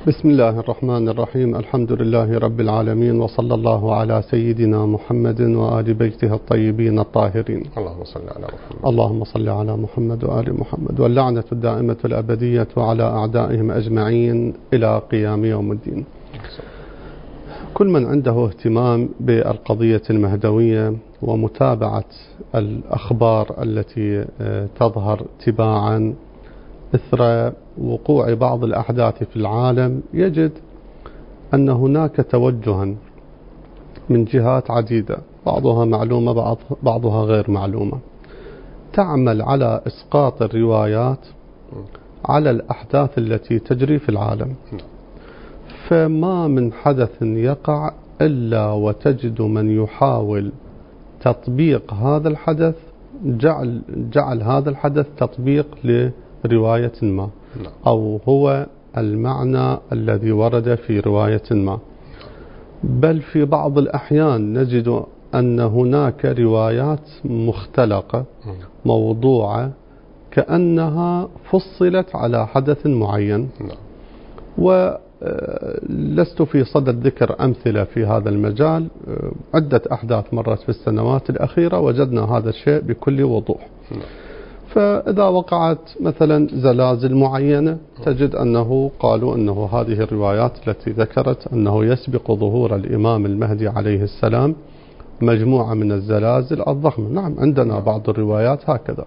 بسم الله الرحمن الرحيم. الحمد لله رب العالمين، وصلى الله على سيدنا محمد وآل بيته الطيبين الطاهرين. اللهم صل على محمد. اللهم صل على محمد وآل محمد، واللعنة الدائمة الأبدية على أعدائهم أجمعين إلى قيام يوم الدين. كل من عنده اهتمام بالقضية المهدوية ومتابعة الأخبار التي تظهر تباعا إثر وقوع بعض الأحداث في العالم يجد أن هناك توجها من جهات عديدة، بعضها معلومة بعضها غير معلومة، تعمل على إسقاط الروايات على الأحداث التي تجري في العالم. فما من حدث يقع إلا وتجد من يحاول تطبيق هذا الحدث، جعل هذا الحدث تطبيق لرواية ما، أو هو المعنى الذي ورد في رواية ما. بل في بعض الأحيان نجد أن هناك روايات مختلقة موضوعة كأنها فصلت على حدث معين. ولست في صدد ذكر أمثلة في هذا المجال. عدة أحداث مرت في السنوات الأخيرة وجدنا هذا الشيء بكل وضوح. فإذا وقعت مثلا زلازل معينة تجد أنه قالوا أنه هذه الروايات التي ذكرت أنه يسبق ظهور الإمام المهدي عليه السلام مجموعة من الزلازل الضخمة. نعم، عندنا بعض الروايات هكذا.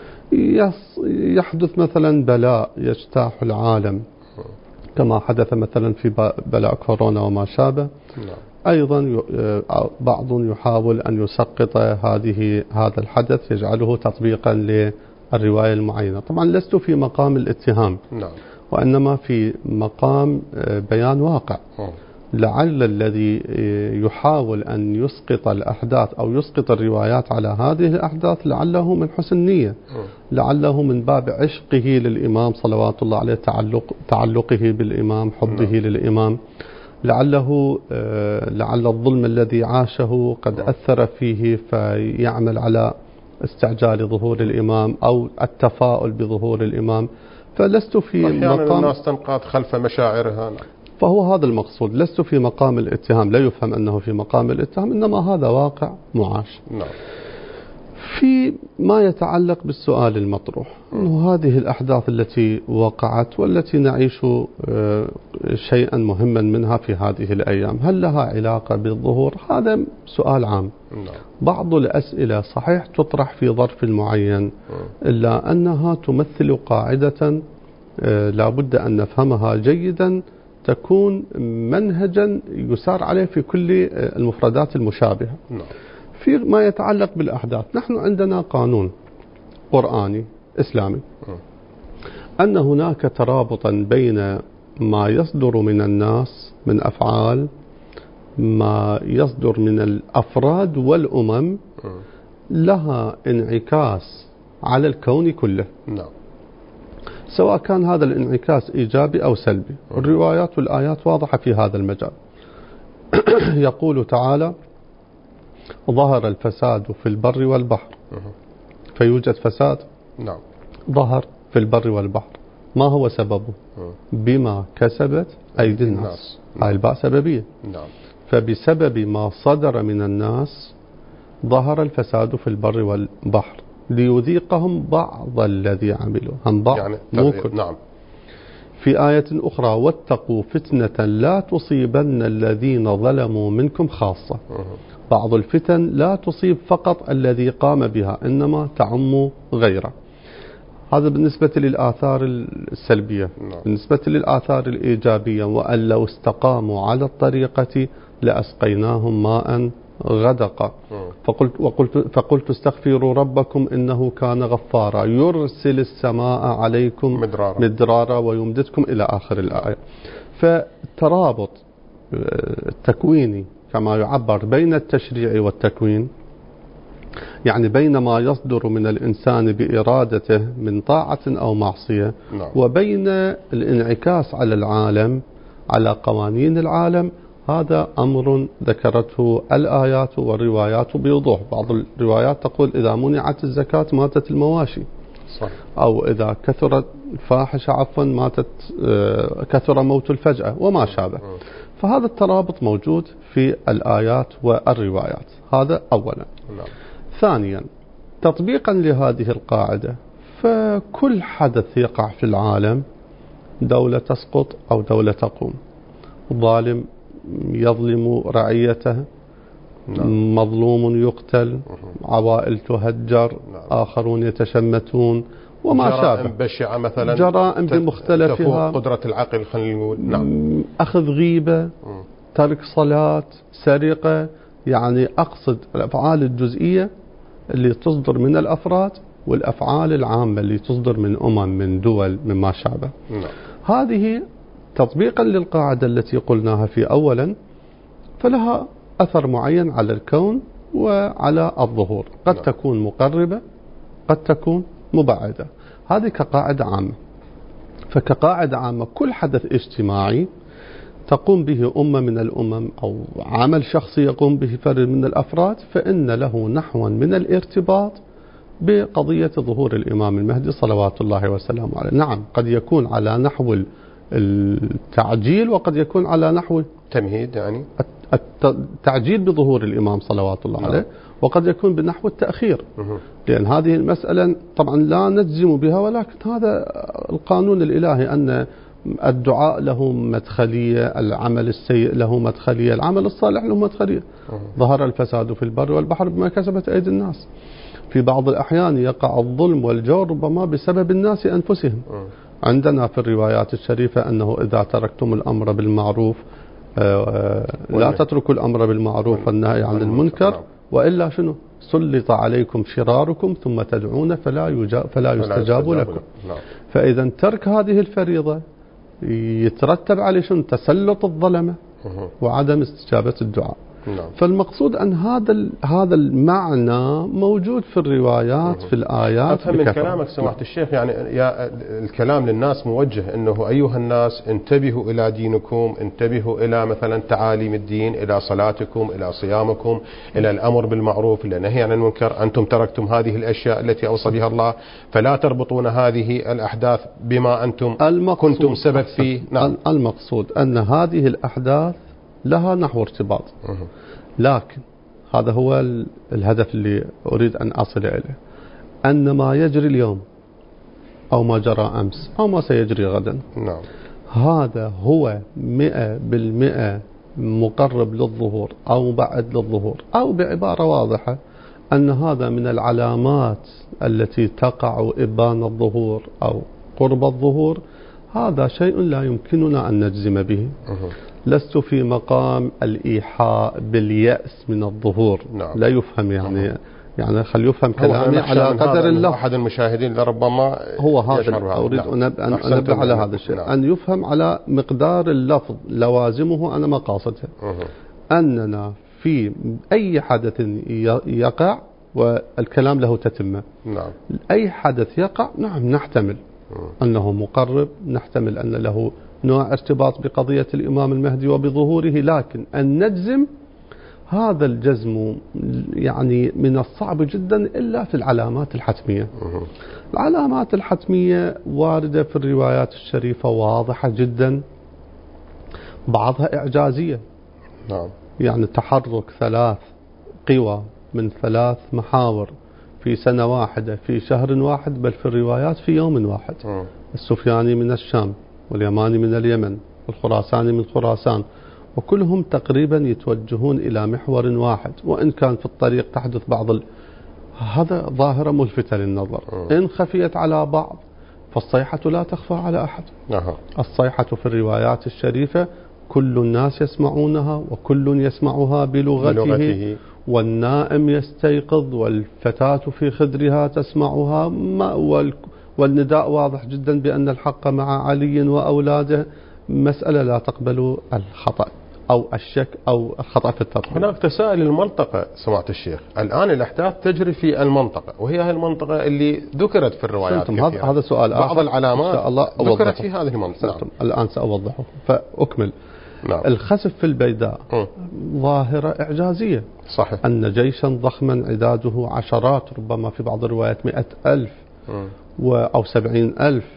يحدث مثلا بلاء يجتاح العالم كما حدث مثلا في بلاء كورونا وما شابه. أيضا بعض يحاول أن يسقط هذا الحدث، يجعله تطبيقا للرواية المعينة. طبعا لست في مقام الاتهام، وإنما في مقام بيان واقع. لعل الذي يحاول أن يسقط الأحداث أو يسقط الروايات على هذه الأحداث لعله من حسن نية، لعله من باب عشقه للإمام صلوات الله عليه، تعلقه بالإمام، حبه للإمام، لعل الظلم الذي عاشه قد أثر فيه فيعمل على استعجال ظهور الإمام أو التفاؤل بظهور الإمام. فلست في مقام الناس تنقاد خلف مشاعرها، فهو هذا المقصود. لست في مقام الاتهام، لا يفهم أنه في مقام الاتهام، إنما هذا واقع معاش. في ما يتعلق بالسؤال المطروح، أنه هذه الأحداث التي وقعت والتي نعيش شيئا مهما منها في هذه الأيام، هل لها علاقة بالظهور؟ هذا سؤال عام. بعض الأسئلة صحيح تطرح في ظرف معين، إلا أنها تمثل قاعدة لا بد أن نفهمها جيدا، تكون منهجا يسار عليه في كل المفردات المشابهة. في ما يتعلق بالأحداث، نحن عندنا قانون قرآني إسلامي أن هناك ترابطا بين ما يصدر من الناس من أفعال، ما يصدر من الأفراد والأمم، لها انعكاس على الكون كله، سواء كان هذا الانعكاس إيجابي أو سلبي. الروايات والآيات واضحة في هذا المجال. يقول تعالى: ظهر الفساد في البر والبحر. فيوجد فساد ظهر في البر والبحر، ما هو سببه؟ بما كسبت أيدي الناس. هاي الباء سببية. فبسبب ما صدر من الناس ظهر الفساد في البر والبحر ليذيقهم بعض الذي عملوا، هم بعض يعني في آية أخرى: واتقوا فتنة لا تصيبن الذين ظلموا منكم خاصة. بعض الفتن لا تصيب فقط الذي قام بها، إنما تعم غيره. هذا بالنسبة للآثار السلبية. بالنسبة للآثار الإيجابية: وأن لو استقاموا على الطريقة لأسقيناهم ماء غدقا. فقلت استغفروا ربكم إنه كان غفارا يرسل السماء عليكم مدرارا ويمددكم إلى آخر الآية. فالترابط التكويني كما يعبر بين التشريع والتكوين، يعني بين ما يصدر من الإنسان بإرادته من طاعة أو معصية، وبين الانعكاس على العالم، على قوانين العالم، هذا أمر ذكرته الآيات والروايات بوضوح. بعض الروايات تقول إذا منعت الزكاة ماتت المواشي، أو إذا كثرت الفاحشة عفوا ماتت، كثر موت الفجأة وما شابه. فهذا الترابط موجود في الآيات والروايات، هذا أولا. ثانيا، تطبيقا لهذه القاعدة، فكل حدث يقع في العالم، دولة تسقط أو دولة تقوم، ظالم يظلم رعيته، مظلوم يقتل، عوائل تهجر، آخرون يتشمتون وما شابه، جرائم بشعة مثلا، جرائم بمختلفها، تفوق قدرة العقل خلينا نقول. أخذ غيبة، ترك صلاة، سرقة، يعني أقصد الأفعال الجزئية اللي تصدر من الأفراد والأفعال العامة اللي تصدر من من دول مما شابه. هذه تطبيقا للقاعدة التي قلناها في أولا، فلها أثر معين على الكون وعلى الظهور، قد تكون مقربة قد تكون مبعدة، هذه كقاعدة عامة. فكقاعدة عامة كل حدث اجتماعي تقوم به أمة من الأمم أو عمل شخصي يقوم به فرد من الأفراد، فإن له نحوا من الارتباط بقضية ظهور الإمام المهدي صلوات الله وسلامه عليه. نعم، قد يكون على نحو التعجيل وقد يكون على نحو تمهيد، يعني التعجيل بظهور الإمام صلوات الله عليه، وقد يكون بنحو التأخير، لأن هذه المسألة طبعا لا نجزم بها، ولكن هذا القانون الإلهي أن الدعاء له مدخلية، العمل السيء له مدخلية، العمل الصالح له مدخلية. ظهر الفساد في البر والبحر بما كسبت أيدي الناس. في بعض الأحيان يقع الظلم والجور ربما بسبب الناس أنفسهم. عندنا في الروايات الشريفة أنه إذا تركتم الأمر بالمعروف لا تتركوا الأمر بالمعروف والنهي عن المنكر، وإلا شنو؟ سلط عليكم شراركم ثم تدعون فلا يستجاب لكم. فإذا ترك هذه الفريضة يترتب عليه شنو؟ تسلط الظلمة وعدم استجابة الدعاء. فالمقصود أن هذا المعنى موجود في الروايات في الآيات. أفهم من كلامك سماحة الشيخ، يعني الكلام للناس موجه أنه أيها الناس انتبهوا إلى دينكم، انتبهوا إلى مثلا تعاليم الدين، إلى صلاتكم، إلى صيامكم، إلى الأمر بالمعروف، إلى النهي عن المنكر. أنتم تركتم هذه الأشياء التي أوصى بها الله، فلا تربطون هذه الأحداث بما أنتم كنتم سبب فيه. المقصود أن هذه الأحداث لها نحو ارتباط، لكن هذا هو الهدف اللي أريد أن أصل إليه، أن ما يجري اليوم أو ما جرى أمس أو ما سيجري غدا، هذا هو 100% مقرب للظهور أو مبعد للظهور، أو بعبارة واضحة أن هذا من العلامات التي تقع إبان الظهور أو قرب الظهور. هذا شيء لا يمكننا أن نجزم به. لست في مقام الإيحاء باليأس من الظهور. لا يفهم يعني خل يفهم كلامي على قدر اللفظ. أحد المشاهدين لربما هو هذا أريد أن أنبه على هذا الشيء، أن يفهم على مقدار اللفظ، لوازمه أنا ما قاصدها. أننا في أي حدث يقع والكلام له تتمة، أي حدث يقع نعم نحتمل أنه مقرب، نحتمل أن له نوع ارتباط بقضية الإمام المهدي وبظهوره، لكن أن نجزم هذا الجزم يعني من الصعب جدا إلا في العلامات الحتمية. العلامات الحتمية واردة في الروايات الشريفة واضحة جدا، بعضها إعجازية. يعني تحرك 3 قوى من 3 محاور في سنة واحدة في شهر واحد، بل في الروايات في يوم واحد. السفياني من الشام، واليماني من اليمن، والخراساني من خراسان، وكلهم تقريبا يتوجهون إلى محور واحد، وإن كان في الطريق تحدث بعض هذا ظاهرة ملفتة للنظر. إن خفيت على بعض فالصيحة لا تخفى على أحد. الصيحة في الروايات الشريفة كل الناس يسمعونها وكل يسمعها بلغته، والنائم يستيقظ والفتاة في خدرها تسمعها، والنداء واضح جدا بأن الحق مع علي وأولاده. مسألة لا تقبل الخطأ أو الشك أو الخطأ في التطبيق. هناك تساؤل المنطقة سماحة الشيخ، الآن الأحداث تجري في المنطقة، وهي المنطقة اللي ذكرت في الروايات كثيرا. هذا سؤال آخر، بعض العلامات ذكرت في هذه المنطقة. الآن سأوضحه فأكمل. الخسف في البيداء ظاهرة إعجازية. صحيح. أن جيشا ضخما عداده عشرات، ربما في بعض الروايات 100,000 أو 70,000،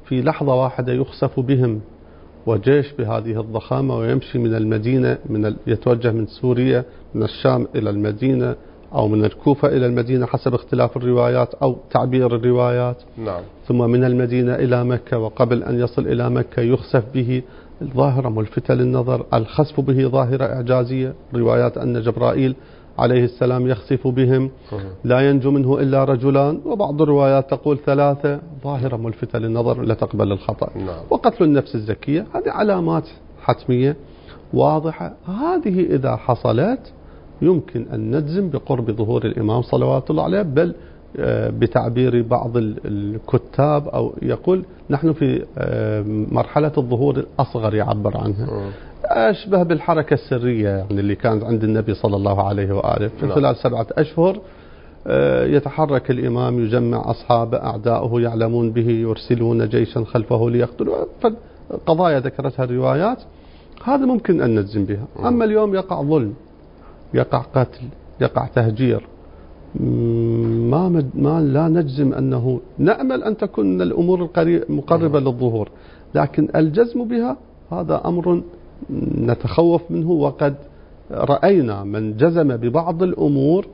في لحظة واحدة يخسف بهم وجيش بهذه الضخامة ويمشي من المدينة يتوجه من سوريا من الشام إلى المدينة أو من الكوفة إلى المدينة حسب اختلاف الروايات أو تعبير الروايات. نعم. ثم من المدينة إلى مكة، وقبل أن يصل إلى مكة يخسف به. ظاهرة ملفتة للنظر، الخسف به ظاهرة إعجازية. روايات أن جبرائيل عليه السلام يخسف بهم لا ينجو منه إلا رجلان، وبعض الروايات تقول 3. ظاهرة ملفتة للنظر لا تقبل الخطأ. نعم. وقتل النفس الزكية، هذه علامات حتمية واضحة. هذه إذا حصلت يمكن أن نجزم بقرب ظهور الإمام صلوات الله عليه، بل بتعبير بعض الكتاب أو يقول نحن في مرحلة الظهور الأصغر يعبر عنها، أشبه بالحركة السرية يعني اللي كانت عند النبي صلى الله عليه وآله. في خلال 7 أشهر يتحرك الإمام، يجمع أصحابه، أعداؤه يعلمون به، يرسلون جيشا خلفه ليقتلوا. فقضايا ذكرتها الروايات هذا ممكن أن نجزم بها. أما اليوم يقع ظلم، يقع قتل، يقع تهجير، ما لا نجزم أنه، نأمل أن تكون الأمور مقربة للظهور، لكن الجزم بها هذا أمر نتخوف منه. وقد رأينا من جزم ببعض الأمور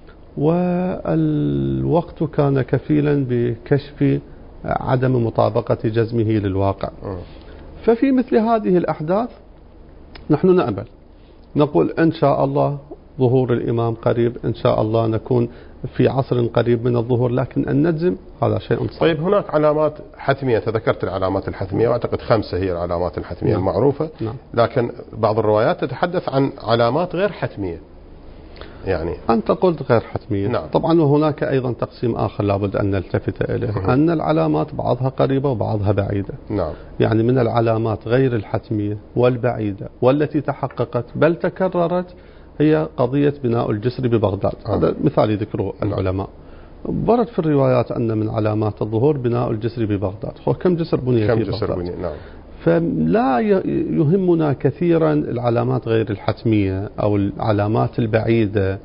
والوقت كان كفيلا بكشف عدم مطابقة جزمه للواقع. ففي مثل هذه الأحداث نحن نأمل، نقول إن شاء الله ظهور الإمام قريب، إن شاء الله نكون في عصر قريب من الظهور، لكن أن نجزم هذا شيء صعب. طيب هناك علامات حتمية، تذكرت العلامات الحتمية وأعتقد 5 هي العلامات الحتمية. نعم. المعروفة. نعم. لكن بعض الروايات تتحدث عن علامات غير حتمية. يعني أنت قلت غير حتمية. نعم. طبعا وهناك أيضا تقسيم آخر لابد أن نلتفت إليه، أن العلامات بعضها قريبة وبعضها بعيدة. نعم. يعني من العلامات غير الحتمية والبعيدة والتي تحققت بل تكررت هي قضية بناء الجسر ببغداد. هذا مثال يذكره العلماء. ورد في الروايات أن من علامات الظهور بناء الجسر ببغداد. هو كم جسر بني في بغداد؟ نعم. فلا يهمنا كثيرا العلامات غير الحتمية أو العلامات البعيدة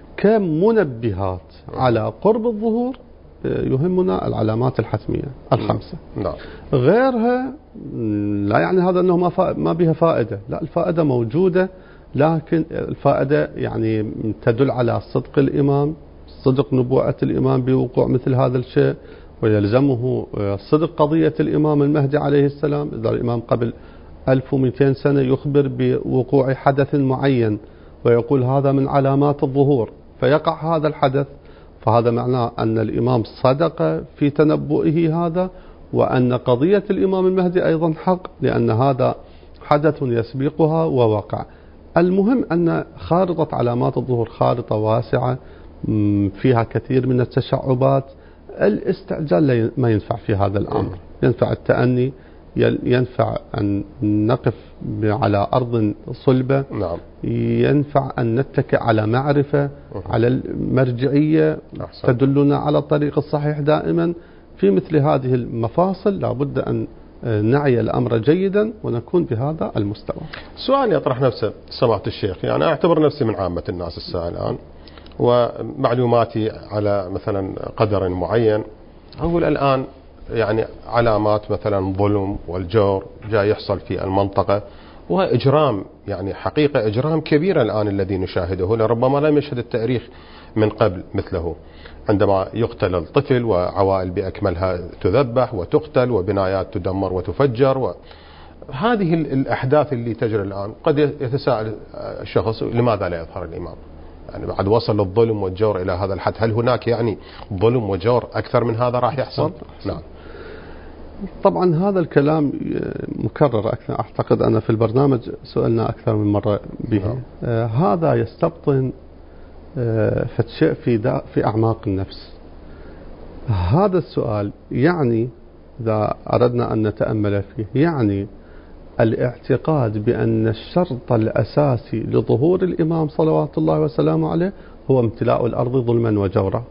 كمنبهات على قرب الظهور، يهمنا العلامات الحتمية 5. نعم. غيرها لا يعني هذا أنه ما بها فائدة، لا، الفائدة موجودة، لكن الفائدة يعني تدل على صدق الإمام، صدق نبوءة الإمام بوقوع مثل هذا الشيء، ويلزمه صدق قضية الإمام المهدي عليه السلام. إذا الإمام قبل 1200 سنة يخبر بوقوع حدث معين ويقول هذا من علامات الظهور، فيقع هذا الحدث، فهذا معناه أن الإمام صدق في تنبؤه هذا، وأن قضية الإمام المهدي أيضا حق، لأن هذا حدث يسبقها ووقع. المهم أن خارطة علامات الظهور خارطة واسعة فيها كثير من التشعبات. الاستعجال ما ينفع في هذا الأمر، ينفع التأني، ينفع أن نقف على أرض صلبة. نعم. ينفع أن نتكئ على معرفة، على المرجعية تدلنا على الطريق الصحيح. دائما في مثل هذه المفاصل لابد أن نعي الأمر جيدا ونكون بهذا المستوى. سؤال يطرح نفسه سماحة الشيخ، يعني أعتبر نفسي من عامة الناس الساعة الآن، ومعلوماتي على مثلا قدر معين، أقول الآن يعني علامات مثلا ظلم والجور جاي يحصل في المنطقة، وإجرام، يعني حقيقة إجرام كبير الآن الذي نشاهده، لربما لم يشهد التاريخ من قبل مثله، عندما يقتل الطفل وعوائل بأكملها تذبح وتقتل وبنايات تدمر وتفجر، هذه الأحداث اللي تجري الآن. قد يتساءل الشخص لماذا لا يظهر الإمام؟ يعني بعد وصل الظلم والجور إلى هذا الحد، هل هناك يعني ظلم وجور أكثر من هذا راح يحصل؟ نعم. طبعا هذا الكلام مكرر أكثر، أعتقد أنا في البرنامج سئلنا أكثر من مرة به. هذا يستبطن فتشيء في أعماق النفس. هذا السؤال يعني إذا أردنا أن نتأمل فيه، يعني الاعتقاد بأن الشرط الأساسي لظهور الإمام صلوات الله وسلامه عليه هو امتلاء الأرض ظلما وجورا.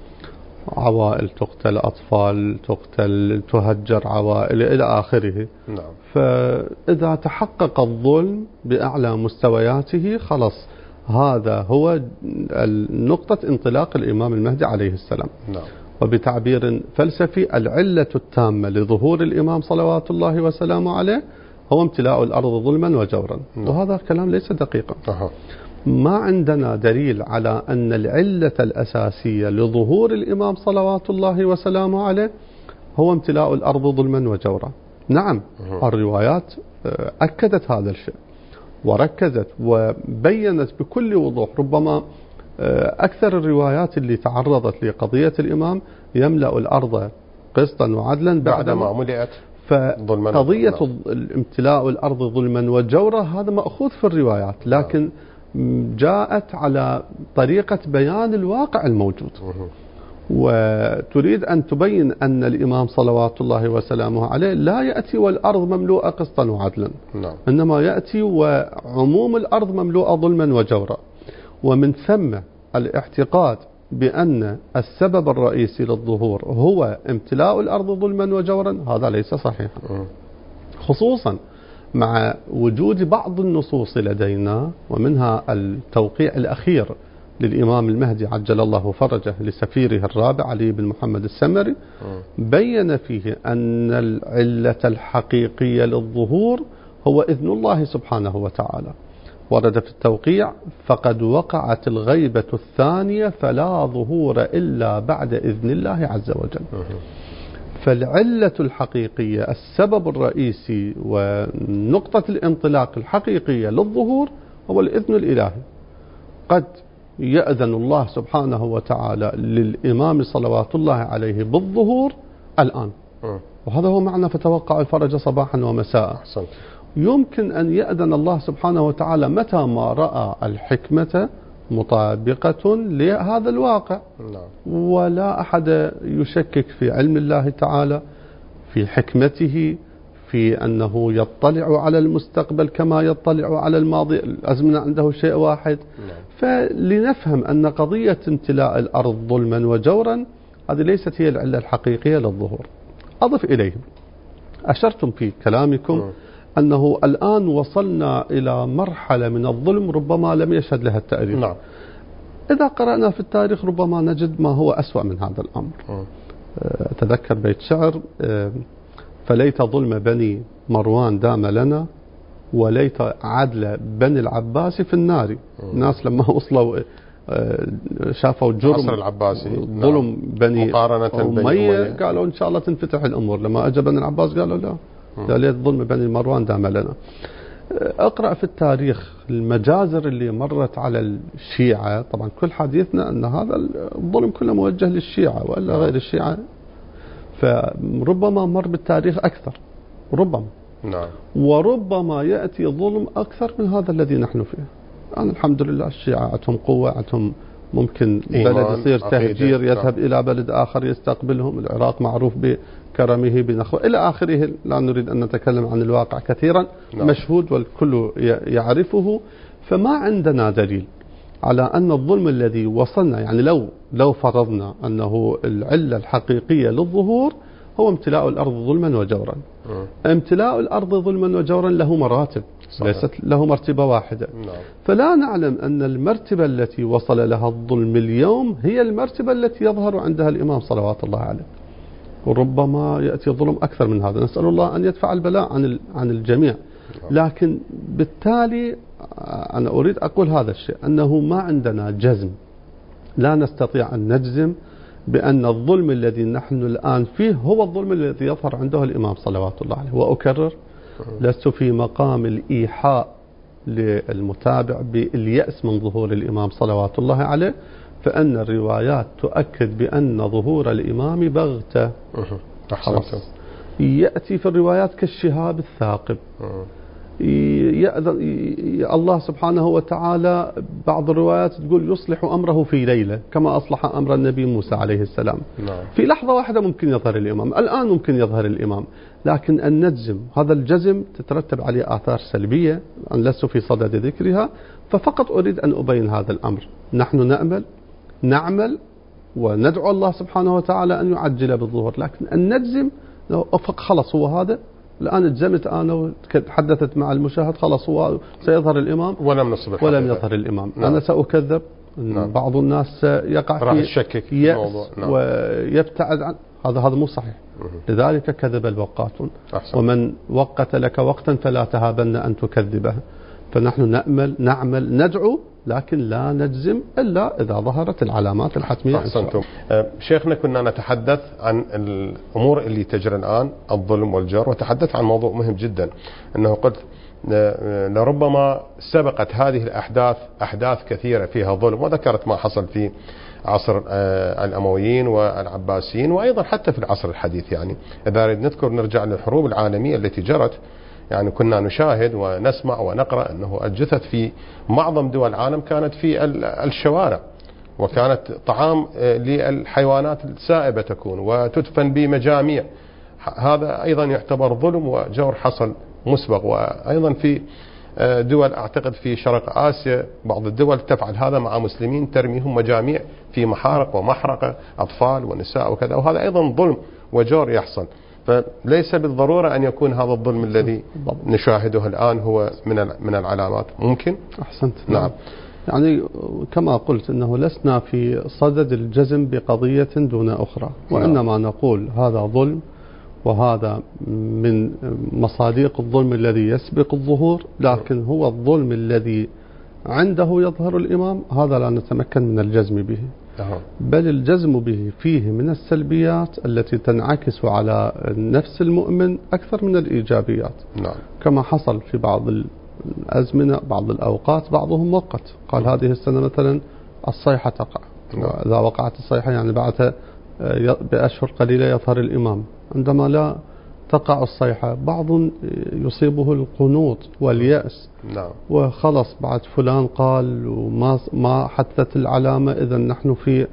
عوائل تقتل، أطفال تقتل، تهجر عوائل إلى آخره. نعم. فإذا تحقق الظلم بأعلى مستوياته خلص، هذا هو نقطة انطلاق الإمام المهدي عليه السلام. نعم. وبتعبير فلسفي العلة التامة لظهور الإمام صلوات الله وسلامه عليه هو امتلاء الأرض ظلما وجورا. وهذا كلام ليس دقيقا. ما عندنا دليل على أن العلة الأساسية لظهور الإمام صلوات الله وسلامه عليه هو امتلاء الأرض ظلما وجورا. نعم الروايات أكدت هذا الشيء وركزت وبينت بكل وضوح. ربما أكثر الروايات اللي تعرضت لقضية الإمام يملأ الأرض قسطا وعدلا بعدما ملئت ظلما. فقضية امتلاء الأرض ظلما وجورا هذا مأخوذ في الروايات، لكن جاءت على طريقة بيان الواقع الموجود، وتريد أن تبين أن الإمام صلوات الله وسلامه عليه لا يأتي والأرض مملوءة قسطا وعدلا، إنما يأتي وعموم الأرض مملوءة ظلما وجورا. ومن ثم الاعتقاد بأن السبب الرئيسي للظهور هو امتلاء الأرض ظلما وجورا هذا ليس صحيحا، خصوصا مع وجود بعض النصوص لدينا، ومنها التوقيع الأخير للإمام المهدي عجل الله فرجه لسفيره الرابع علي بن محمد السمري، بين فيه أن العلة الحقيقية للظهور هو إذن الله سبحانه وتعالى. ورد في التوقيع فقد وقعت الغيبة الثانية فلا ظهور إلا بعد إذن الله عز وجل. فالعلة الحقيقية السبب الرئيسي ونقطة الانطلاق الحقيقية للظهور هو الإذن الإلهي. قد يأذن الله سبحانه وتعالى للإمام صلوات الله عليه بالظهور الآن، وهذا هو معنى فتوقع الفرج صباحا ومساء. يمكن أن يأذن الله سبحانه وتعالى متى ما رأى الحكمة مطابقة لهذا الواقع، ولا أحد يشكك في علم الله تعالى، في حكمته، في أنه يطلع على المستقبل كما يطلع على الماضي. الأزمنة عنده شيء واحد. فلنفهم أن قضية امتلاء الأرض ظلما وجورا هذه ليست هي العلة الحقيقية للظهور. أضف إليه أشرتم في كلامكم أنه الآن وصلنا إلى مرحلة من الظلم ربما لم يشهد لها التاريخ. إذا قرأنا في التاريخ ربما نجد ما هو أسوأ من هذا الأمر. تذكر بيت شعر: فليت ظلم بني مروان دام لنا وليت عدل بني العباس في النار. الناس لما وصلوا شافوا جرم العباسي ظلم بني أمية قالوا إن شاء الله تنفتح الأمور. لما أجى بني العباس قالوا لا، ليت ظلم بني مروان دام لنا. اقرأ في التاريخ المجازر اللي مرت على الشيعة. طبعا كل حديثنا أن هذا الظلم كله موجه للشيعة وإلا غير الشيعة، فربما مر بالتاريخ أكثر ربما. وربما يأتي ظلم أكثر من هذا الذي نحن فيه. أنا الحمد لله الشيعة عندهم قوة، عندهم ممكن بلد يصير تهجير يذهب إلى بلد آخر يستقبلهم. العراق معروف بكرمه بنخوة إلى آخره. لا نريد أن نتكلم عن الواقع كثيرا، مشهود والكل يعرفه. فما عندنا دليل على أن الظلم الذي وصلنا، يعني لو فرضنا أنه العلة الحقيقية للظهور هو امتلاء الأرض ظلما وجورا. امتلاء الأرض ظلما وجورا له مراتب، ليست له مرتبة واحدة. فلا نعلم أن المرتبة التي وصل لها الظلم اليوم هي المرتبة التي يظهر عندها الإمام صلوات الله عليه. وربما يأتي ظلم أكثر من هذا. نسأل الله أن يدفع البلاء عن الجميع. لكن بالتالي أنا أريد أقول هذا الشيء، أنه ما عندنا جزم، لا نستطيع أن نجزم بأن الظلم الذي نحن الآن فيه هو الظلم الذي يظهر عنده الإمام صلوات الله عليه. وأكرر، لست في مقام الإيحاء للمتابع باليأس من ظهور الإمام صلوات الله عليه، فأن الروايات تؤكد بأن ظهور الإمام بغتة. يأتي في الروايات كالشهاب الثاقب. الله سبحانه وتعالى بعض الروايات تقول يصلح أمره في ليلة كما أصلح أمر النبي موسى عليه السلام. في لحظة واحدة ممكن يظهر الإمام، الآن ممكن يظهر الإمام، لكن أن نجزم هذا الجزم تترتب عليه آثار سلبية أن لست في صدد ذكرها. ففقط أريد أن أبين هذا الأمر. نحن نعمل وندعو الله سبحانه وتعالى أن يعجل بالظهور، لكن أن نجزم خلص هو هذا الآن اجزمت أنا وتحدثت مع المشاهد خلاص هو سيظهر الإمام ولم يظهر الإمام. أنا سأكذب نعم. بعض الناس يقع في الشكك في يأس الموضوع. نعم. ويبتعد عن هذا مو صحيح. لذلك كذب الوقاتون. ومن وقت لك وقتا فلا تهابن أن تكذبه. فنحن نعمل ندعو لكن لا نجزم إلا إذا ظهرت العلامات الحتمية. أحسنتم. شيخنا كنا نتحدث عن الأمور اللي تجري الآن، الظلم والجور، وتحدث عن موضوع مهم جدا، أنه قلت لربما سبقت هذه الأحداث أحداث كثيرة فيها ظلم، وذكرت ما حصل في عصر الأمويين والعباسيين، وأيضا حتى في العصر الحديث. يعني إذا نذكر نرجع للحروب العالمية التي جرت، يعني كنا نشاهد ونسمع ونقرأ أنه الجثث في معظم دول العالم كانت في الشوارع، وكانت طعام للحيوانات السائبة تكون، وتدفن بمجاميع. هذا أيضا يعتبر ظلم وجور حصل مسبق. وأيضا في دول أعتقد في شرق آسيا بعض الدول تفعل هذا مع مسلمين، ترميهم مجاميع في محارق ومحرقة أطفال ونساء وكذا، وهذا أيضا ظلم وجور يحصل. فليس بالضرورة أن يكون هذا الظلم الذي نشاهده الآن هو من العلامات. ممكن. أحسنت. نعم. يعني كما قلت أنه لسنا في صدد الجزم بقضية دون أخرى، وإنما نقول هذا ظلم، وهذا من مصادق الظلم الذي يسبق الظهور، لكن هو الظلم الذي عنده يظهر الإمام هذا لا نتمكن من الجزم به، بل الجزم به فيه من السلبيات التي تنعكس على نفس المؤمن أكثر من الإيجابيات. نعم. كما حصل في بعض الأزمنة، بعض الأوقات بعضهم مؤقت، قال هذه السنة مثلا الصيحة تقع، وإذا وقعت الصيحة يعني بعد بأشهر قليلة يظهر الإمام. عندما لا تقع الصيحة بعض يصيبه القنوط واليأس. نعم. وخلص بعد فلان قال وما حدثت العلامة، إذا نحن في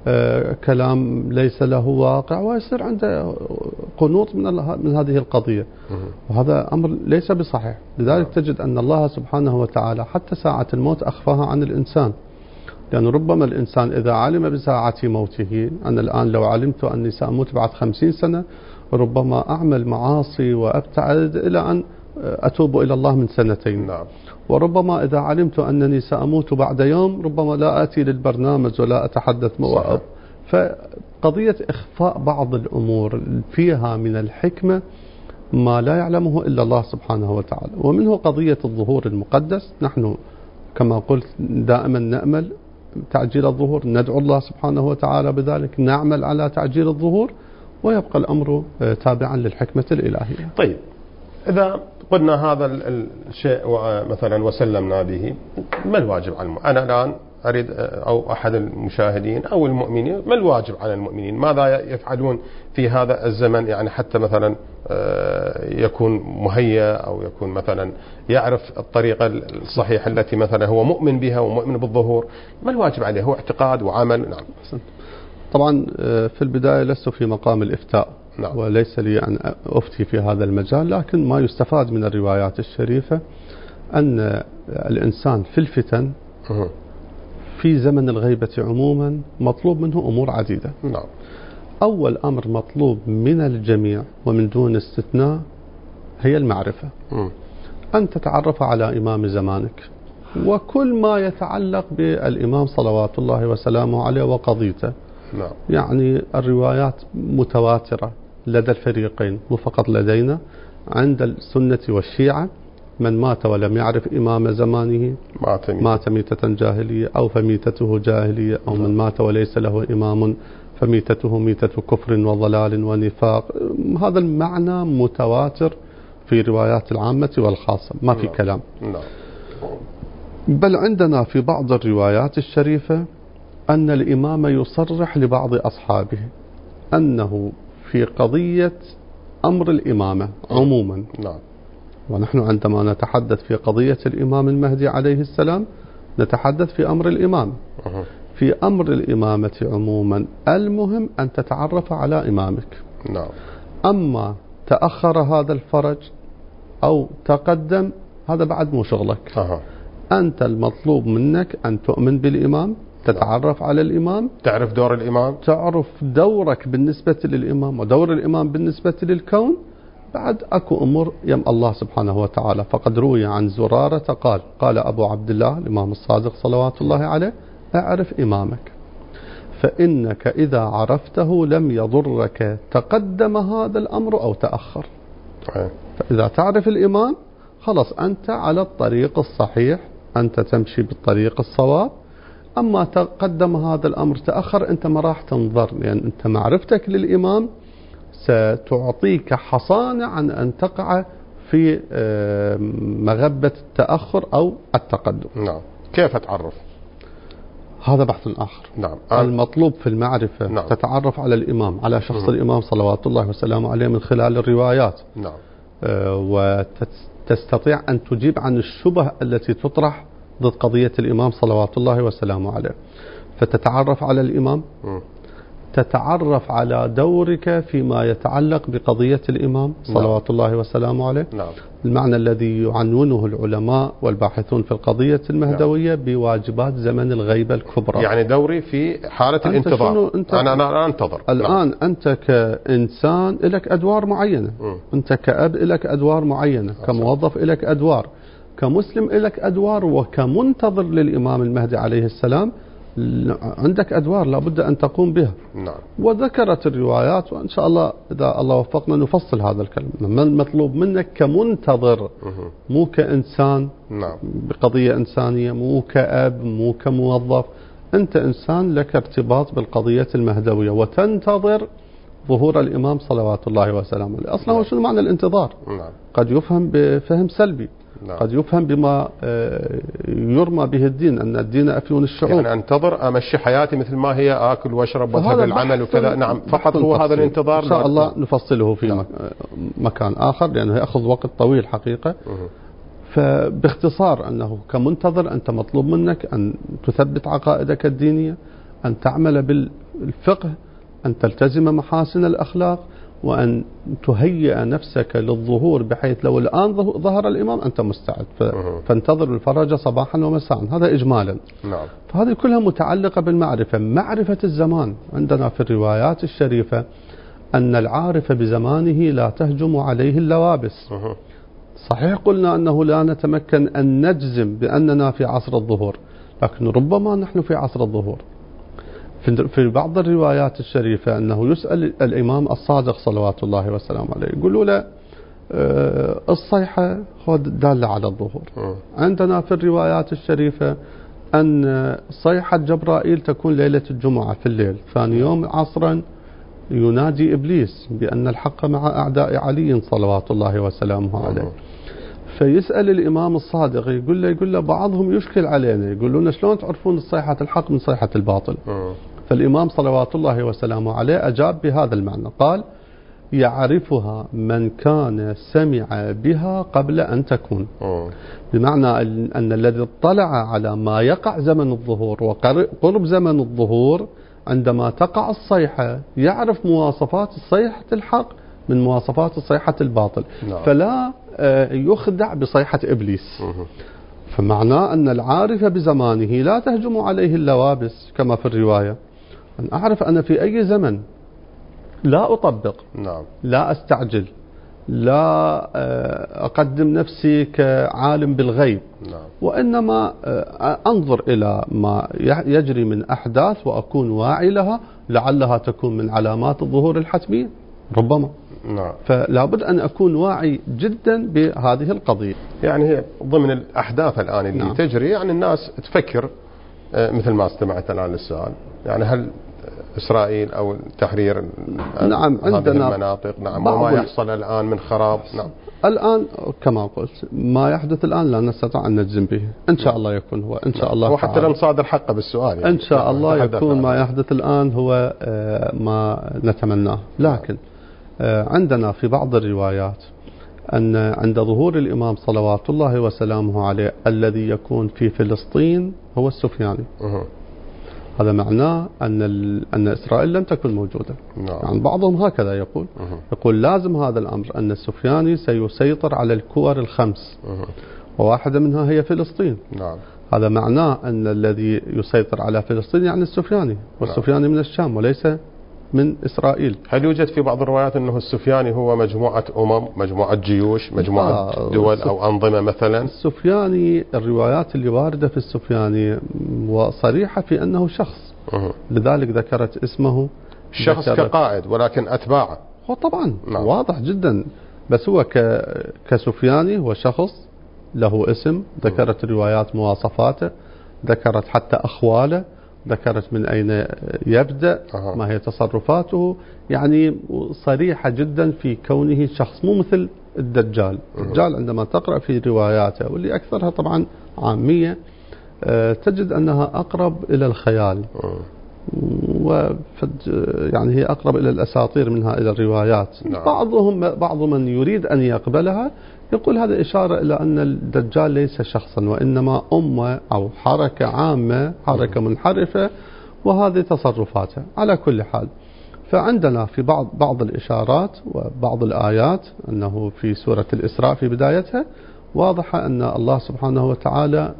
كلام ليس له واقع، ويصير عنده قنوط من هذه القضية، وهذا أمر ليس بصحيح. لذلك تجد أن الله سبحانه وتعالى حتى ساعة الموت أخفاها عن الإنسان، لأن ربما الإنسان إذا علم بساعة موته، أنا الآن لو علمت أني سأموت بعد 50 سنة ربما أعمل معاصي وأبتعد إلى أن أتوب إلى الله من 2 سنين. نعم. وربما إذا علمت أنني سأموت بعد يوم ربما لا آتي للبرنامج ولا أتحدث مواعظ. فقضية إخفاء بعض الأمور فيها من الحكمة ما لا يعلمه إلا الله سبحانه وتعالى، ومنه قضية الظهور المقدس. نحن كما قلت دائما نأمل تعجيل الظهور، ندعو الله سبحانه وتعالى بذلك، نعمل على تعجيل الظهور، ويبقى الأمر تابعا للحكمة الإلهية. طيب، إذا قلنا هذا الشيء مثلا وسلمنا به، ما الواجب على أنا الآن أريد أو أحد المشاهدين أو المؤمنين، ما الواجب على المؤمنين؟ ماذا يفعلون في هذا الزمن؟ يعني حتى مثلا يكون مهيأ أو يكون مثلا يعرف الطريقة الصحيحة التي مثلا هو مؤمن بها ومؤمن بالظهور. ما الواجب عليه؟ هو اعتقاد وعمل. نعم. طبعا في البداية لست في مقام الإفتاء. نعم. وليس لي أن أفتي في هذا المجال، لكن ما يستفاد من الروايات الشريفة أن الإنسان في الفتن في زمن الغيبة عموما مطلوب منه أمور عديدة. نعم. أول أمر مطلوب من الجميع ومن دون استثناء هي المعرفة. أن تتعرف على إمام زمانك وكل ما يتعلق بالإمام صلوات الله وسلامه عليه وقضيته. نعم. يعني الروايات متواترة لدى الفريقين، مو فقط لدينا، عند السنة والشيعة. من مات ولم يعرف إمام زمانه مات ميتة جاهلية أو فميتته جاهلية، أو من مات وليس له إمام فميتته ميتة كفر وضلال ونفاق. هذا المعنى متواتر في روايات العامة والخاصة، ما في كلام. بل عندنا في بعض الروايات الشريفة أن الإمام يصرح لبعض أصحابه أنه في قضية أمر الإمامة عموما. ونحن عندما نتحدث في قضية الإمام المهدي عليه السلام نتحدث في أمر الإمام. في أمر الإمامة عموما المهم أن تتعرف على إمامك. أما تأخر هذا الفرج أو تقدم هذا بعد مو شغلك. أنت المطلوب منك أن تؤمن بالإمام، تتعرف على الإمام، تعرف دور الإمام، تعرف دورك بالنسبة للإمام ودور الإمام بالنسبة للكون. بعد أكو أمور يم الله سبحانه وتعالى. فقد روي عن زرارة قال أبو عبد الله الإمام الصادق صلوات الله عليه: اعرف إمامك، فإنك إذا عرفته لم يضرك تقدم هذا الأمر أو تأخر. فإذا تعرف الإمام خلاص أنت على الطريق الصحيح، أنت تمشي بالطريق الصواب. أما تقدم هذا الأمر تأخر أنت ما راح تنظر، لأن أنت معرفتك للإمام ستعطيك حصانة عن أن تقع في مغبة التأخر أو التقدم. نعم. كيف أتعرف؟ هذا بحث آخر. نعم. المطلوب في المعرفة نعم. تتعرف على الإمام، على شخص الإمام صلوات الله وسلامه عليه من خلال الروايات. نعم. وتستطيع أن تجيب عن الشبه التي تطرح ضد قضية الإمام صلوات الله وسلامه عليه. فتتعرف على الإمام، تتعرف على دورك فيما يتعلق بقضية الإمام صلوات الله وسلامه عليه. نعم. المعنى الذي يعنونه العلماء والباحثون في القضية المهدوية بواجبات زمن الغيبة الكبرى. يعني دوري في حالة الانتظار. أنا أنتظر الآن. نعم. أنت كإنسان لك أدوار معينة. أنت كأب لك أدوار معينة، كموظف لك أدوار، كمسلم لك أدوار، وكمنتظر للإمام المهدي عليه السلام عندك أدوار لابد أن تقوم بها. نعم. وذكرت الروايات، وإن شاء الله إذا الله وفقنا نفصل هذا الكلام. ما المطلوب منك كمنتظر، مو كإنسان. نعم. بقضية إنسانية، مو كأب، مو كموظف. أنت إنسان لك ارتباط بالقضية المهدوية وتنتظر ظهور الإمام صلوات الله وسلامه عليه. أصلا نعم. شنو معنى الانتظار؟ نعم. قد يفهم بفهم سلبي. نعم. قد يفهم بما يرمى به الدين، أن الدين أفيون الشعوب. يعني أنتظر أمشي حياتي مثل ما هي، آكل واشرب واذهب العمل وكذا. نعم. فقط هو هذا الانتظار. إن شاء الله نفصله في نعم. مكان آخر، لأنه يأخذ وقت طويل حقيقة. فباختصار أنه كمنتظر أنت مطلوب منك أن تثبت عقائدك الدينية، أن تعمل بالفقه، أن تلتزم محاسن الأخلاق، وأن تهيئ نفسك للظهور بحيث لو الآن ظهر الإمام أنت مستعد. فانتظر الفرج صباحا ومساء. هذا إجمالا. نعم. فهذه كلها متعلقة بالمعرفة. معرفة الزمان عندنا في الروايات الشريفة أن العارف بزمانه لا تهجم عليه اللوابس. صحيح قلنا أنه لا نتمكن أن نجزم بأننا في عصر الظهور، لكن ربما نحن في عصر الظهور. في بعض الروايات الشريفة أنه يسأل الإمام الصادق صلوات الله وسلامه عليه، يقولوا له الصيحة دالة على الظهور. عندنا في الروايات الشريفة أن صيحة جبرائيل تكون ليلة الجمعة في الليل، ثاني يوم عصرا ينادي إبليس بأن الحق مع أعداء علي صلوات الله وسلامه عليه. فيسأل الإمام الصادق، يقول له بعضهم يشكل علينا، يقولون شلون تعرفون صيحة الحق من صيحة الباطل؟ فالإمام صلوات الله وسلامه عليه أجاب بهذا المعنى، قال يعرفها من كان سمع بها قبل أن تكون. بمعنى أن الذي اطلع على ما يقع زمن الظهور وقرب زمن الظهور عندما تقع الصيحة يعرف مواصفات صيحة الحق من مواصفات صيحة الباطل. فلا يخدع بصيحة إبليس. فمعناه أن العارف بزمانه لا تهجم عليه اللوابس كما في الرواية. أن أعرف أنا في أي زمن، لا أطبق. نعم. لا أستعجل، لا أقدم نفسي كعالم بالغيب. نعم. وإنما أنظر إلى ما يجري من أحداث وأكون واعي لها، لعلها تكون من علامات الظهور الحتمية ربما. نعم. فلا بد أن أكون واعي جدا بهذه القضية. يعني هي ضمن الأحداث الآن اللي نعم. تجري، يعني الناس تفكر مثل ما استمعت الآن للسؤال، يعني هل إسرائيل أو تحرير نعم هذه المناطق، نعم، وما يحصل الآن من خراب. نعم. الآن كما قلت ما يحدث الآن لا نستطيع أن نجزم به. إن شاء الله يكون هو إن شاء الله، وحتى لن صادر حقه بالسؤال يعني. إن شاء الله يكون ما يحدث الآن هو ما نتمناه. لكن عندنا في بعض الروايات أن عند ظهور الإمام صلوات الله وسلامه عليه الذي يكون في فلسطين هو السفياني. هذا معناه أن إسرائيل لم تكن موجودة. يعني بعضهم هكذا يقول. يقول لازم هذا الأمر أن السفياني سيسيطر على الكور الخمس، وواحدة منها هي فلسطين. هذا معناه أن الذي يسيطر على فلسطين يعني السفياني، والسفياني من الشام وليس من إسرائيل. هل يوجد في بعض الروايات أنه السفياني هو مجموعة مجموعة جيوش، مجموعة دول أو أنظمة مثلا؟ السفياني الروايات اللي واردة في السفياني وصريحة في أنه شخص، لذلك ذكرت اسمه شخص كقائد ولكن أتباعه. هو طبعا واضح جدا، بس هو كسفياني هو شخص له اسم، ذكرت الروايات مواصفاته، ذكرت حتى أخواله، ذكرت من أين يبدأ، ما هي تصرفاته، يعني صريحة جدا في كونه شخص، مو مثل الدجال. الدجال عندما تقرأ في رواياته واللي أكثرها طبعا عامية تجد أنها أقرب إلى الخيال، يعني هي أقرب إلى الأساطير منها إلى الروايات. بعض من يريد أن يقبلها يقول هذا إشارة إلى أن الدجال ليس شخصا وإنما أمة أو حركة عامة، حركة منحرفة، وهذه تصرفاته. على كل حال، فعندنا في بعض الإشارات وبعض الآيات أنه في سورة الإسراء في بدايتها واضحة أن الله سبحانه وتعالى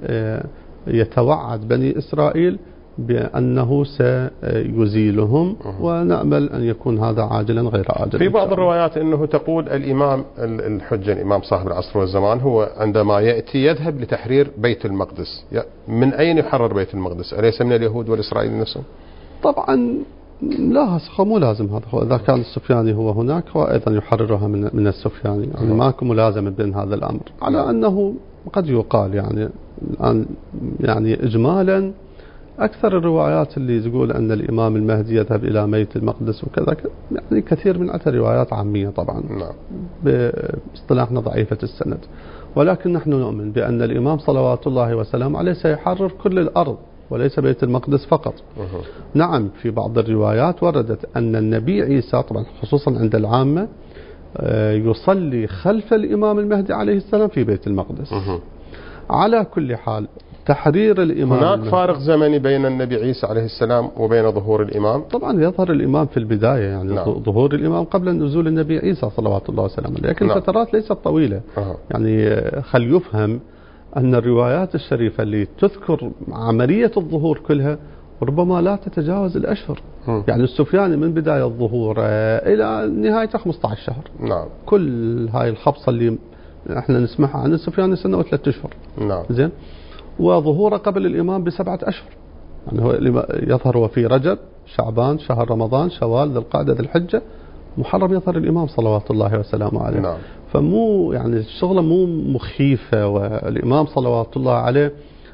يتوعد بني إسرائيل بأنه سيزيلهم، ونأمل أن يكون هذا عاجلا غير آجل. في بعض الروايات أنه تقول الإمام الحجة، الإمام صاحب العصر والزمان، هو عندما يأتي يذهب لتحرير بيت المقدس. من أين يحرر بيت المقدس؟ أليس من اليهود والإسرائيل نفسهم؟ طبعا لا، مو لازم هذا. هو إذا كان السفياني هو هناك هو أيضا يحررها من السفياني، يعني ماكو ملازمة بين هذا الأمر، على أنه قد يقال يعني الآن يعني إجمالا أكثر الروايات اللي تقول أن الإمام المهدي يذهب إلى بيت المقدس وكذا، يعني كثير منها روايات عامية طبعا باصطلاحنا ضعيفة السند، ولكن نحن نؤمن بأن الإمام صلوات الله وسلامه عليه سيحرر كل الأرض وليس بيت المقدس فقط. نعم، في بعض الروايات وردت أن النبي عيسى طبعا خصوصا عند العامة يصلي خلف الإمام المهدي عليه السلام في بيت المقدس. على كل حال، تحرير الإمام هناك فارق زمني بين النبي عيسى عليه السلام وبين ظهور الإمام. طبعا يظهر الإمام في البداية، يعني ظهور الإمام قبل نزول النبي عيسى صلوات الله وسلامه، لكن الفترات ليست طويلة. يعني خل يفهم أن الروايات الشريفة اللي تذكر عملية الظهور كلها ربما لا تتجاوز الأشهر. يعني السفياني من بداية الظهور إلى نهاية 15 شهر. كل هاي الخبصة اللي احنا نسمعها عن السفياني سنة و3 أشهر. زين، وظهوره قبل الإمام ب7 أشهر. يعني هو يظهر في رجب، شعبان، شهر رمضان، شوال، ذي القعدة، ذي الحجة، محرم يظهر الإمام صلوات الله وسلامه عليه. فمو يعني الشغلة مو مخيفة، والإمام صلوات الله عليه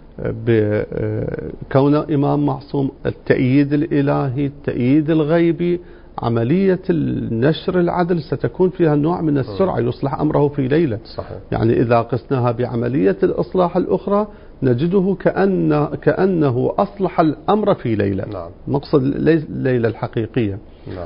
بكونه إمام معصوم، التأييد الإلهي، التأييد الغيبي، عملية النشر العدل ستكون فيها نوع من السرعة، يصلح أمره في ليلة. صحيح. يعني إذا قسناها بعملية الإصلاح الأخرى نجده كأنه أصلح الأمر في ليلة. مقصد الليلة الحقيقية.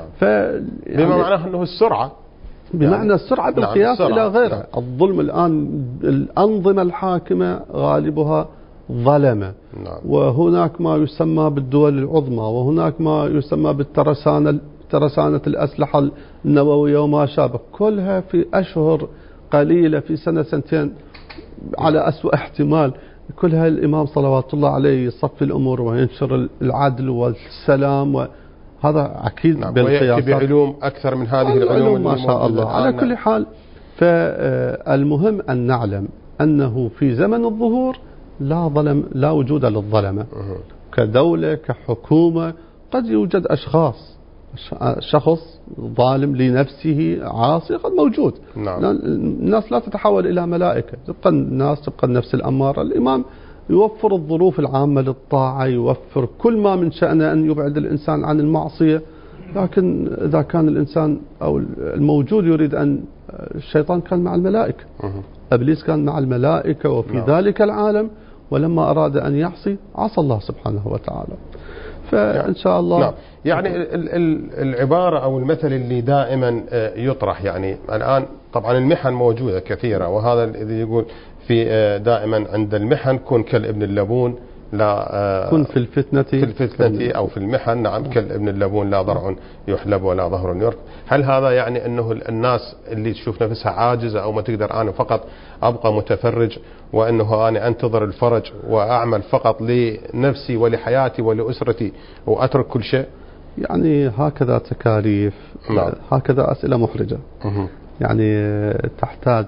بما معناه أنه السرعة، بمعنى السرعة بالقياس إلى غيره. الظلم الآن الأنظمة الحاكمة غالبها ظلمة. وهناك ما يسمى بالدول العظمى، وهناك ما يسمى بالترسانة الأسلحة النووية وما شابه، كلها في أشهر قليلة، في سنة سنتين على أسوأ احتمال، كلها الإمام صلوات الله عليه يصفي الأمور وينشر العدل والسلام، وهذا أكيد بالقياس بعلوم أكثر من هذه العلوم ما شاء الله. على كل حال، فالمهم أن نعلم أنه في زمن الظهور لا وجود للظلمة كدولة كحكومة. قد يوجد أشخاص، شخص ظالم لنفسه عاصي قد موجود. الناس لا تتحول إلى ملائكة، تبقى الناس، تبقى النفس الأمارة. الإمام يوفر الظروف العامة للطاعة، يوفر كل ما من شأنه أن يبعد الإنسان عن المعصية، لكن إذا كان الإنسان أو الموجود يريد أن، الشيطان كان مع الملائكة، إبليس كان مع الملائكة وفي ذلك العالم، ولما أراد أن يعصي عصى الله سبحانه وتعالى. فإن شاء الله يعني العبارة أو المثل اللي دائما يطرح، يعني الآن طبعا المحن موجودة كثيرة، وهذا الذي يقول في دائما عند المحن كن كالابن اللبون، لا كن في الفتنة أو في المحن. نعم، كالابن اللبون لا ضرع يحلب ولا ظهر يرك. هل هذا يعني أنه الناس اللي تشوف نفسها عاجزة أو ما تقدر، أنا فقط أبقى متفرج، وأنه أنا أنتظر الفرج وأعمل فقط لنفسي ولحياتي ولأسرتي وأترك كل شيء؟ يعني هكذا تكاليف، نعم. هكذا أسئلة محرجة. يعني تحتاج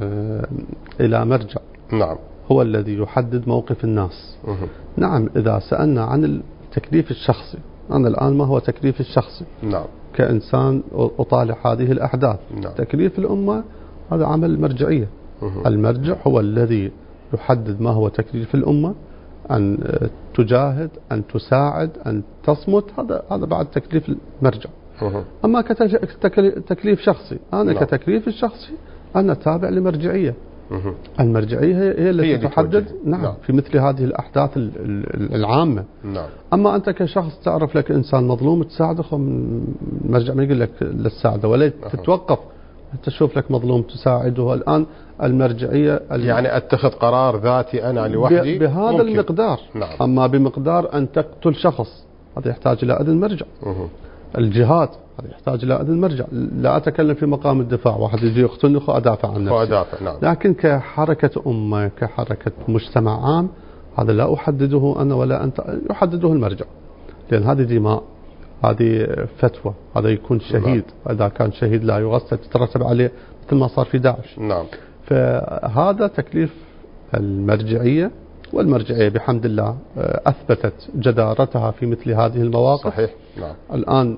إلى مرجع، نعم، هو الذي يحدد موقف الناس. نعم، إذا سألنا عن التكليف الشخصي، أنا الآن ما هو تكليف الشخصي؟ نعم، كإنسان أطالع هذه الأحداث. نعم. تكليف الأمة هذا عمل المرجعية. المرجع هو الذي يحدد ما هو تكليف الأمة، أن تجاهد، أن تساعد، أن تصمت، هذا بعد تكليف المرجع. أما كتكليف شخصي، أنا نعم. كتكليف الشخصي أنا تابع لمرجعية. المرجعية هي التي تحدد. نعم، في مثل هذه الأحداث العامة. نعم. أما أنت كشخص تعرف لك إنسان مظلوم تساعده، المرجع ما يقول لك لا تساعده ولا تتوقف، تشوف لك مظلوم تساعده. الآن المرجعية يعني أتخذ قرار ذاتي أنا لوحدي بهذا ممكن. المقدار. نعم. أما بمقدار أن تقتل شخص هذا يحتاج إلى إذن مرجع. الجهاد هذا يحتاج إلى إذن مرجع. لا أتكلم في مقام الدفاع، واحد يجي يقتلني أدافع عن نفسي. نعم. لكن كحركة أمة، كحركة مجتمع عام، هذا لا أحدده أنا ولا أنت، يحدده المرجع، لأن هذه دماء، هذه فتوى، هذا يكون شهيد. نعم. إذا كان شهيد لا يغسل تترتب عليه مثل ما صار في داعش. نعم. فهذا تكليف المرجعية، والمرجعية بحمد الله أثبتت جدارتها في مثل هذه المواقف. صحيح. نعم. الآن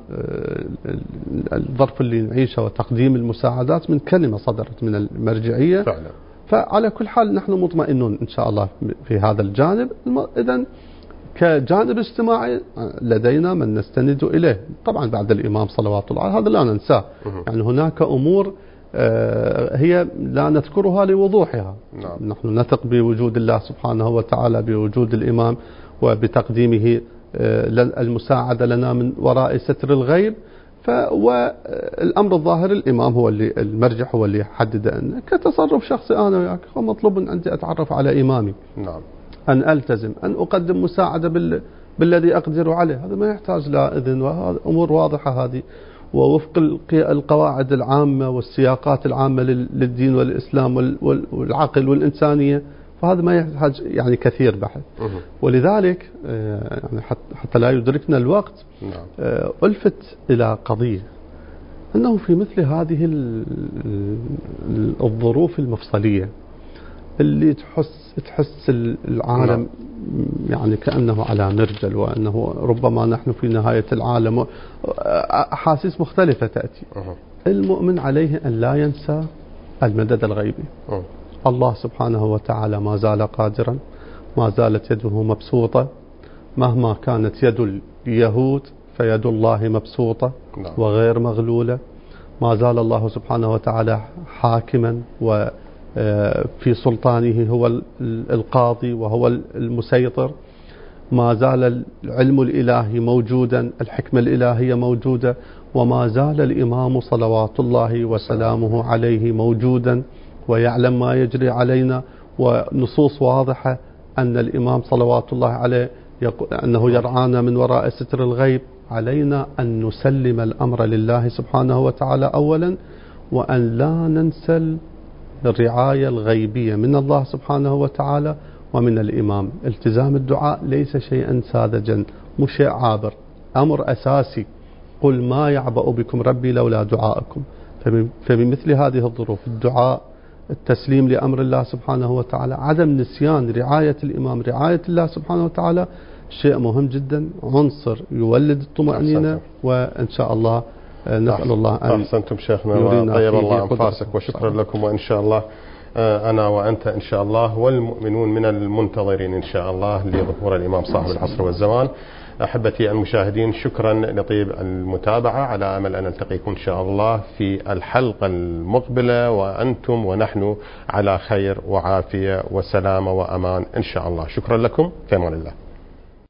الظرف اللي نعيشه وتقديم المساعدات من كلمة صدرت من المرجعية فعلا. فعلى كل حال نحن مطمئنون إن شاء الله في هذا الجانب. إذن كجانب اجتماعي لدينا من نستند إليه طبعا بعد الإمام صلوات الله عليه، هذا لا ننساه. يعني هناك أمور هي لا نذكرها لوضوحها. نعم. نحن نثق بوجود الله سبحانه وتعالى، بوجود الإمام وبتقديمه المساعدة لنا من وراء ستر الغيب. والأمر الظاهر الإمام هو اللي المرجع، هو اللي يحدد. أن كتصرف شخصي أنا وياك هو مطلوب أن عندي أتعرف على إمامي. نعم. أن ألتزم، أن أقدم مساعدة بالذي أقدر عليه، هذا ما يحتاج لا إذن، وهذا أمور واضحة هذه ووفق القواعد العامة والسياقات العامة للدين والإسلام والعقل والإنسانية، فهذا ما يحتاج يعني كثير بحث. ولذلك يعني حتى لا يدركنا الوقت ألفت إلى قضية أنه في مثل هذه الظروف المفصلية اللي تحس العالم يعني كأنه على مرجل، وأنه ربما نحن في نهاية العالم، أحاسيس مختلفة تأتي. المؤمن عليه أن لا ينسى المدد الغيبي. الله سبحانه وتعالى ما زال قادرا، ما زالت يده مبسوطة، مهما كانت يد اليهود فيد الله مبسوطة وغير مغلولة. ما زال الله سبحانه وتعالى حاكما وفي سلطانه هو القاضي وهو المسيطر. ما زال العلم الإلهي موجودا، الحكمة الإلهية موجودة، وما زال الإمام صلوات الله وسلامه عليه موجودا ويعلم ما يجري علينا. ونصوص واضحة أن الإمام صلوات الله عليه أنه يرعانا من وراء ستر الغيب. علينا أن نسلم الأمر لله سبحانه وتعالى أولا، وأن لا ننسى الرعاية الغيبية من الله سبحانه وتعالى ومن الإمام. التزام الدعاء ليس شيئا ساذجا، مش شيء عابر، أمر أساسي. قل ما يعبأ بكم ربي لولا دعاءكم. فبمثل هذه الظروف الدعاء، التسليم لأمر الله سبحانه وتعالى، عدم نسيان رعاية الإمام، رعاية الله سبحانه وتعالى شيء مهم جدا، عنصر يولد الطمأنينة. وإن شاء الله نسأل الله أن أحسنتم شيخنا وطيب الله أنفاسك، وشكرا لكم. وإن شاء الله أنا وأنت إن شاء الله والمؤمنون من المنتظرين إن شاء الله لظهور الإمام صاحب العصر والزمان. أحبتي المشاهدين، شكرا لطيب المتابعة، على أمل أن نلتقيكم إن شاء الله في الحلقة المقبلة وأنتم ونحن على خير وعافية وسلامة وأمان إن شاء الله. شكرا لكم، في أمان الله.